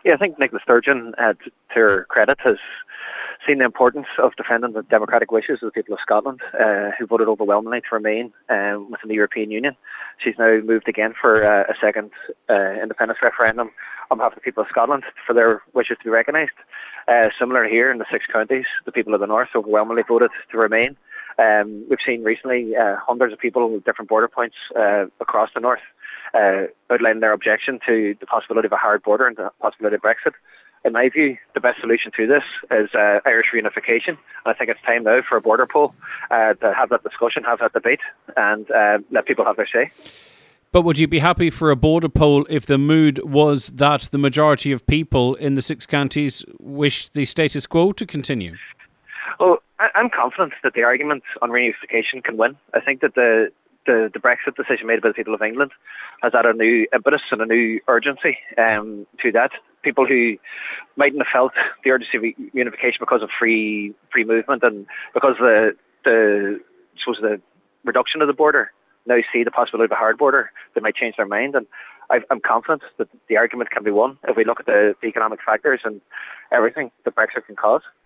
Yeah, I think Nicola Sturgeon, to her credit, has seen the importance of defending the democratic wishes of the people of Scotland, who voted overwhelmingly to remain within the European Union. She's now moved again for a second independence referendum on behalf of the people of Scotland for their wishes to be recognised. Similar here in the 6 counties, the people of the north overwhelmingly voted to remain. We've seen recently hundreds of people with different border points across the north outlining their objection to the possibility of a hard border and the possibility of Brexit. In my view, the best solution to this is Irish reunification. And I think it's time now for a border poll to have that discussion, have that debate, and let people have their say. But would you be happy for a border poll if the mood was that the majority of people in the 6 counties wish the status quo to continue? Well, I'm confident that the argument on reunification can win. I think that the Brexit decision made by the people of England has added a new impetus and a new urgency to that. People who mightn't have felt the urgency of reunification because of free movement and because the reduction of the border now see the possibility of a hard border, they might change their mind. And I'm confident that the argument can be won if we look at the economic factors and everything that Brexit can cause.